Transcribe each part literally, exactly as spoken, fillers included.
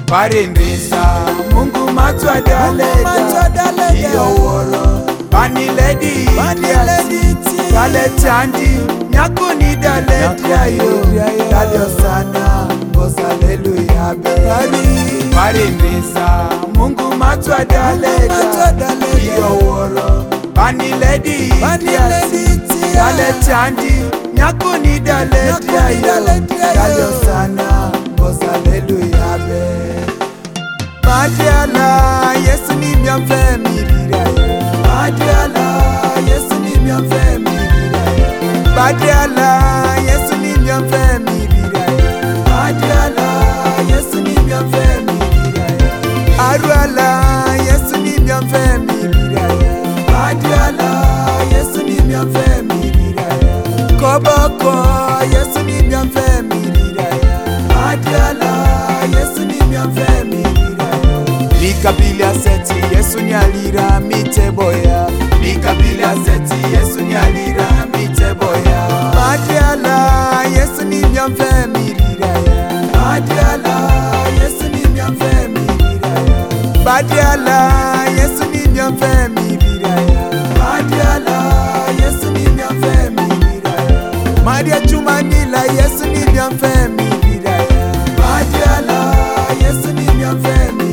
Parendesa Mungu matwadaleda iyo woro Bani ledi itiasi Kale chandi nyakuni daledya yo Dadio sana Bos haleluya be Parendesa Mungu matwadaleda iyo woro Bani ledi itiasi Kale chandi nyakuni daledya yo Dadio sana Bos haleluya be Madiala, Yesu ni myamfe miriraye. Madiala, Yesu ni myamfe miriraye. Madiala, Yesu ni myamfe miriraye. Madiala, Yesu ni myamfe miriraye. Arwala, Yesu ni myamfe miriraye. Madiala, Yesu ni myamfe miriraye. Koboko, Yesu ni myamfe miriraye. Madiala, Yesu ni myamfe miriraye. Mikabila seti Yesu nyalira miteboya. Mikabila seti Yesu nyalira miteboya. Madiala Yesu ni myamfe miriraya. Madiala Yesu ni myamfe miriraya. Madiala Yesu ni myamfe miriraya. Madiala Yesu ni myamfe miriraya. Madia chumanila Yesu ni myamfe miriraya. Madiala Yesu ni myamfe miriraya.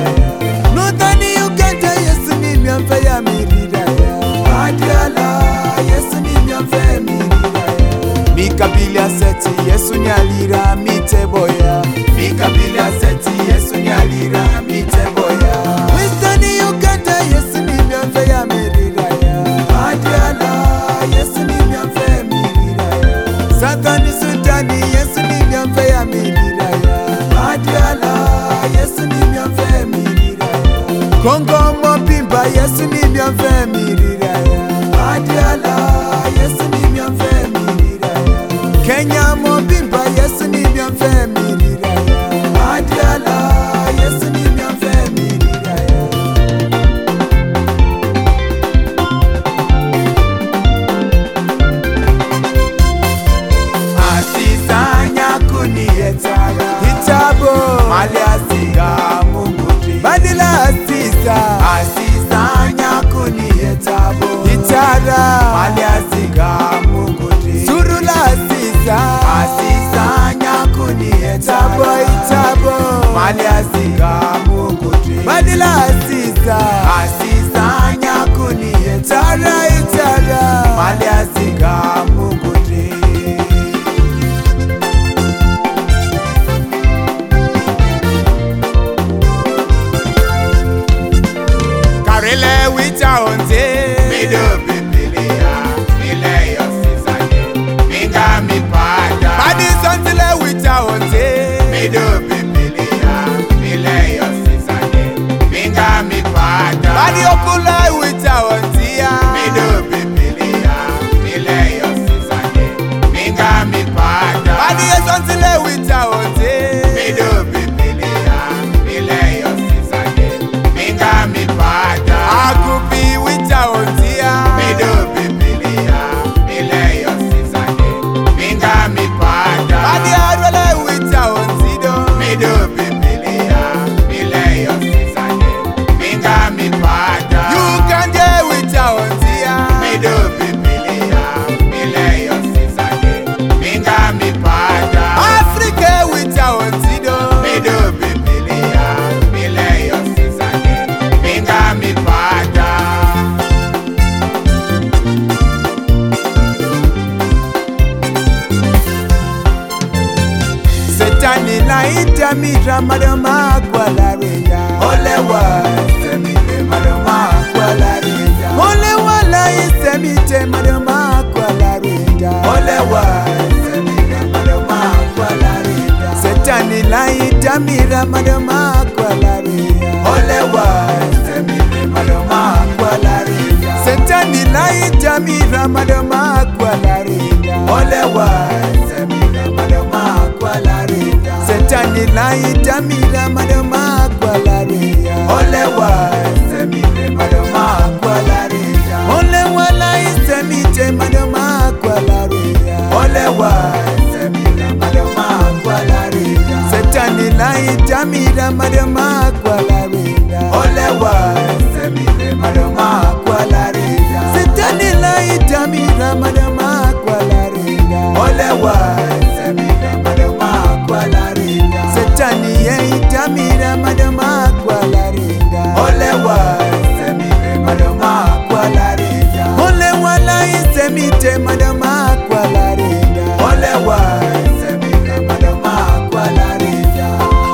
Myamfe ya miriraya. Madiala Yesu ni myamfe miriraya. Mikabila seti Yesu nyalira miteboya. Mikabila seti Yesu nyalira miteboya. Westani Uganda Yesu ni myamfe ya miriraya. Madiala Yesu ni myamfe miriraya. Satani Sudani Yesu ni myamfe ya miriraya. Madiala Yesu ni myamfe miriraya. Kongo Mopimba Yesu ni myamfe miriraya. Madiala Yesu ni myamfe miriraya. Kenya Mopimba Yesu ni myamfe miriraya. Madiala Yesu ni myamfe miriraya. Asisanya kuniyetara Hitabo Mali asiga Munguti Badila asisa Asisa nyakuni etabo Itara Mali asiga Munguti Surula asisa Asisa nyakuni etabo Itabo Mali asiga Munguti Badila asisa Asisa nyakuni etara Itara Mali asiga Munguti Karele wita onze Mido bibilia Mile yosizane Minga mipada Badi sonzile wita onze Mido bibilia Mile yosizane Minga mipada Badi okula wita onzia Mido bibilia Mile yosizane Minga mipada Badi sonzile wita onze Mido bibilia Mile yosizane Minga mipada Akupi wita onzia Mido bibilia Mile yosizane Minga mipada Badi arwele wita onzido Mido bibilia Mile yosizane Minga mipada Ugande wita onzia Mido bibilia Mile yosizane Minga mipada Afrika wita onzido Mido bibilia Mile yosizane Minga mipada Setani laita mira madama kwa la reja Olewa semite madama kwa la reja Olewa la semite madama kwa la reja Olewa semite madama kwa la reja Setani laita mira madama kwa la reja Olewa semite madama kwa la reja Setani laita mira madama kwa la reja Olewa semite madama kwa la reja Setani laita mira madama kwa la reja Olewa semite madama kwa la reja Olewa la semite madama kwa la reja Olewa semite madama kwa la reja Setani laita itamira madoma kwa la renda. Olewa semile madoma kwa la renda. Setani la itamira madoma kwa la renda. Olewa semile madoma kwa la renda. Setani ye itamira madoma kwa la renda. Olewa semile madoma kwa la renda. Olewa la isemite madoma kwa la renda. Olewa semile madoma kwa la renda.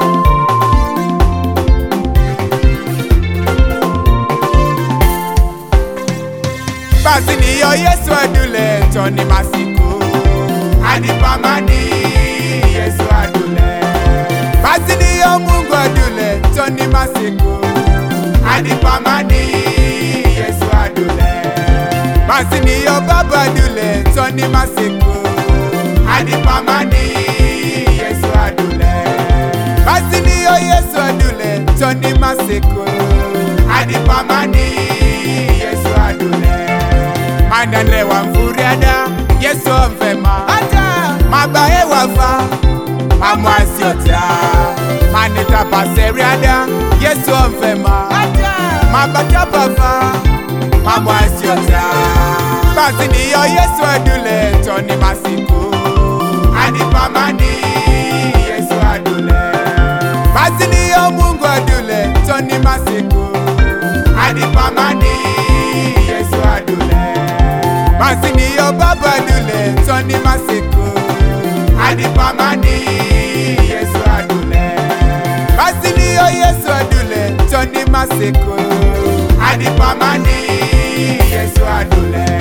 Basi niyo Yesu adule toni masiku adipamani Yesu adule. Basi niyo Mungu adule toni masiku adipamani Yesu adule. Basi niyo Baba adule toni masiku adipamani Yesu adule. Basi niyo Yesu adule toni masiku adipamani Yesu adule. Mandane wa mfuriada Yesu mfema ata mabae wafa mamwasiota manita paseriada Yesu mfema ata mabata pafa mamwasiota. Basi niyo Yesu adule toni masiku adipamani Yesu adule. Basi niyo Mungu adule toni masiku adipamani Yesu adule. Basi niyo Baba adule toni masiku adipamani Yesu adule. Basi niyo Yesu adule toni masiku adipamani Yesu adule.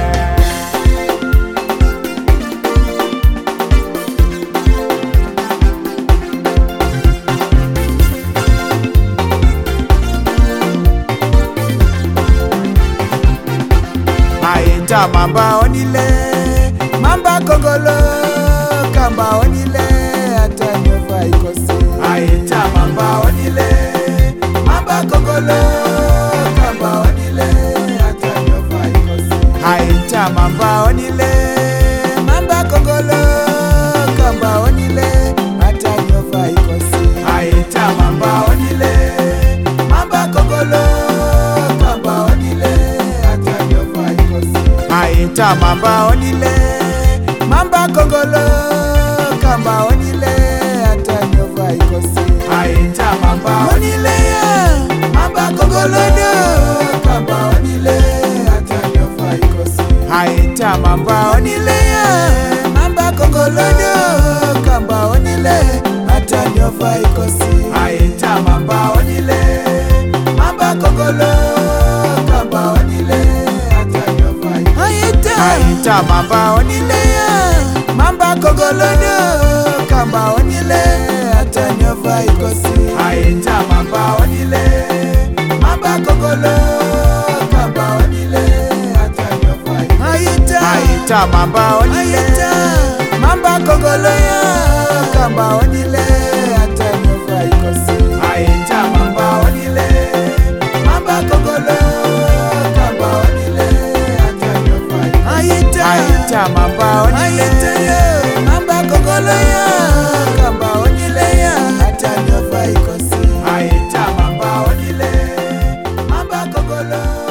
Aita mamba onile, mamba kongolo, kamba onile, ata nyofa ikosi. Aita mamba onile, mamba kongolo, kamba onile, ata nyofa ikosi. Aita mamba onile, mamba kongolo, kamba onile, ata nyofa ikosi. Aita mamba onile, mamba kongolo, kamba onile, ata nyofa ikosi. Aita mamba onile, mamba kongolo, kamba onile, ata nyofa ikosi. Aita mamba onile ya, mamba kongolo do, kamba onile, ata nyofa ikosi. Aita mamba onile ya, mamba kongolo do, kamba onile, ata nyofa ikosi. Aita mamba onile, mamba kongolo, kamba onile, ata nyofa ikosi. Aita mamba onile ya, mamba kongolo do, kamba onile, ata nyofa ikosi. Aita mamba onile, mamba kongolo, kamba onile, ata nyofa ikosi. Aita mamba onile, mamba kongolo ya, kamba onile, ata nyofa ikosi. Aita mamba onile, mamba kongolo, kamba onile, ata nyofa ikosi. Aita mamba onile, mamba kongolo ya, kamba onile ya, ata nyofa ikosi. Aita mamba onile, mamba kongolo.